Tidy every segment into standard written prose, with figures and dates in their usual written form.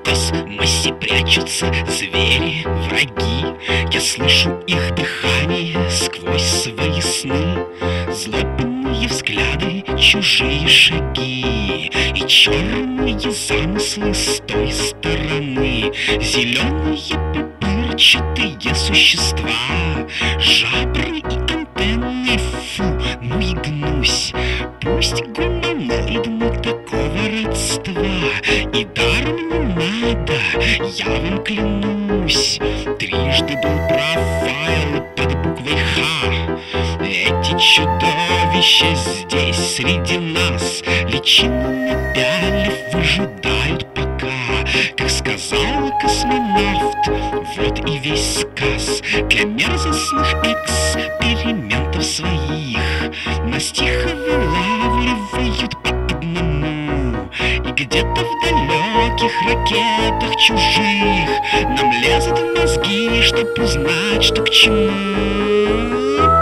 космосе прячутся звери, враги. Я слышу их дыхание сквозь свои сны, злобные взгляды, чужие шаги и черные замыслы с той стороны. Зеленые пупырчатые существа, жабры и антенны, фу, ну и гнусь. Пусть гуманоидны такого родства, и даром не надо, я вам клянусь. Трижды был профайл под буквой Х. Эти чудовища здесь среди нас, личину напялив, выжидают пока. Как сказал космонавт, вот и весь сказ. Для мерзостных экспериментов своих нас тихо вылавливают по одному, и где-то в далеких ракетах чужих нам лезут в мозги, чтоб узнать, что к чему.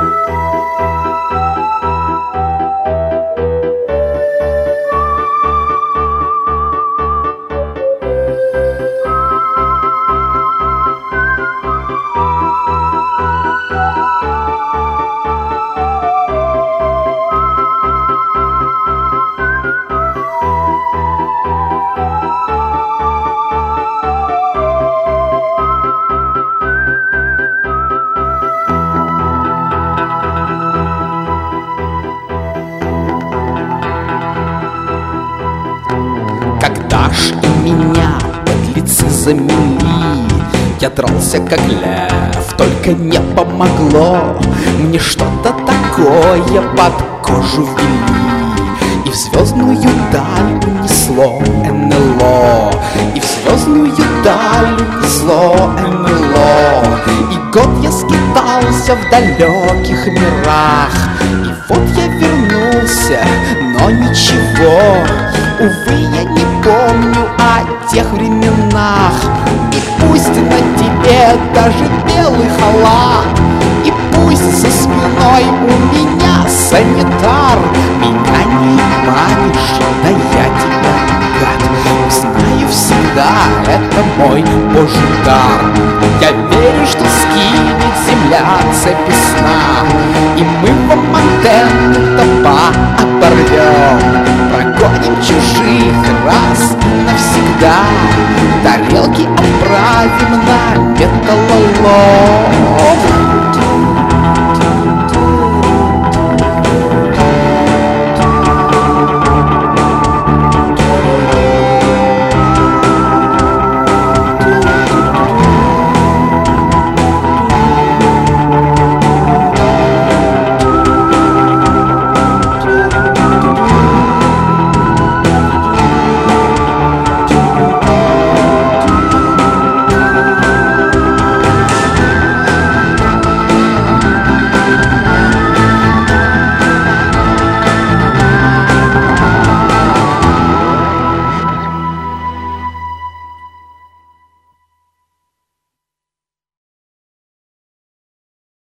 Когда ж и меня подлецы замели, я дрался как лев, только не помогло. Мне что-то такое под кожу ввели, и в звездную даль унесло НЛО, и в звездную даль унесло НЛО. И год я скитался в далеких мирах, и вот я вернулся, но ничего. Увы, я не помню о тех временах. И пусть на тебе даже белый халат, и пусть за спиной у меня санитар, меня не манишь, да я тебя, гад, узнаю всегда, это мой божий дар. Я верю, что скинет земля цепи сна, и мы вам антенны-то оборвем, прогоним чужих раз и навсегда, тарелки оправим на металлолом.